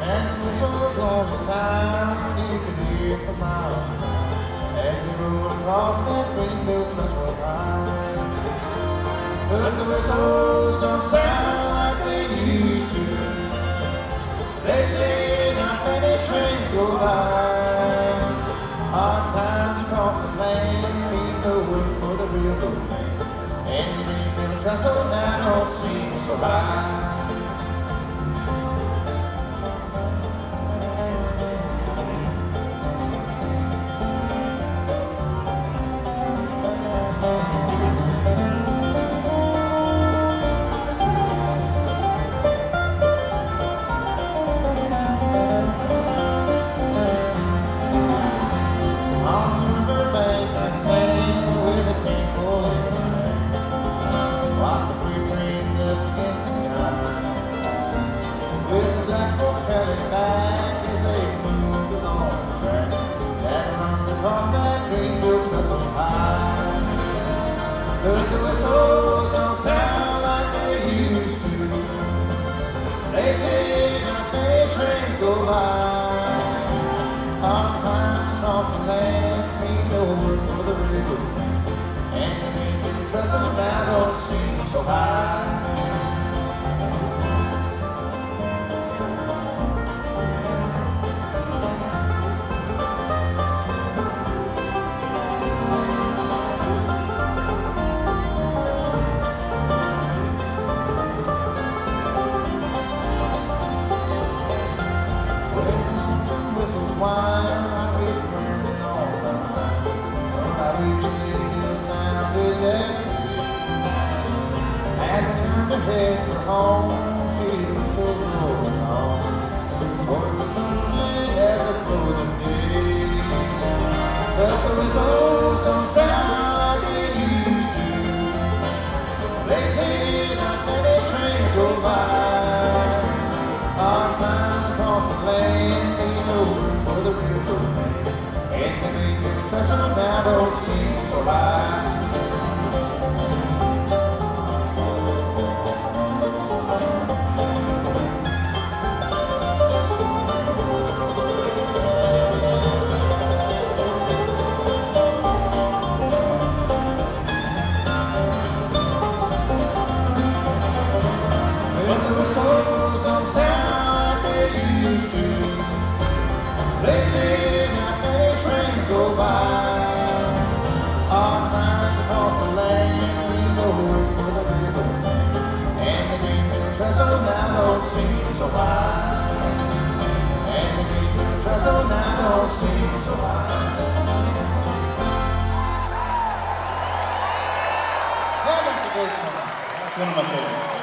And the whistle's lonely sound you can hear for miles around as they roll across that Greenville Trestle line. But the whistles don't sound like they used to. Lately, not many trains go by. Hard times across the land mean no work for the real good man. And the Greenville Trestle now don't seem so high. Trailing back as they moved along the track that runs across that Greenville Trestle line. But the whistles don't sound like they used to. Lately, not many trains go by. Hard times across the land mean no work for the really good man. And the Greenville Trestle now don't seem so high. While I get burning all the night, but I wish they still sounded that good. As I turned to head for home, she whistled rolling on towards the sunset at the close of day. But the whistles don't sound like they used to. Lately, not many trains go by. Hard times across the land, ain't over for the real good man. And the Greenville Trestle now don't seem so high. But the whistles don't sound like they used to. Lately, not many trains go by. Hard times across the land, we know work for the real good man. And the Greenville Trestle now don't seem so high. And the Greenville Trestle now don't seem so high. Yeah, that's a great song. That's one of my favorites.